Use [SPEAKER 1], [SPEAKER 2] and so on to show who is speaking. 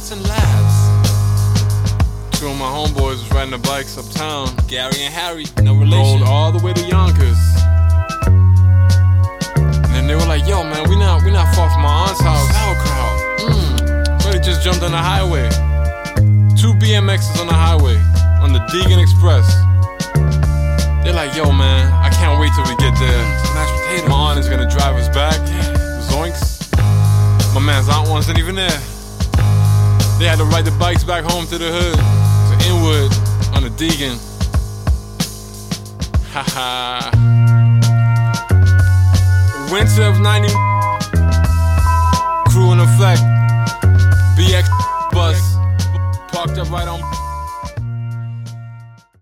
[SPEAKER 1] Johnson Labs. Two of my homeboys was riding the bikes uptown.
[SPEAKER 2] Gary and Harry, no relation.
[SPEAKER 1] Rolled all the way to Yonkers. And then they were like, yo man, we not far from my aunt's house. Sauerkraut. So they just jumped on the highway. 2 BMXs on the highway, on the Deegan Express. They're like, yo man, I can't wait till we get there.
[SPEAKER 2] Mashed potatoes.
[SPEAKER 1] My aunt is gonna drive us back. Zoinks. My man's aunt wasn't even there. They had to ride the bikes back home to the hood, to Inwood, on the Deegan. Haha. Winter of 90. Crew in effect. BX bus. Parked up right on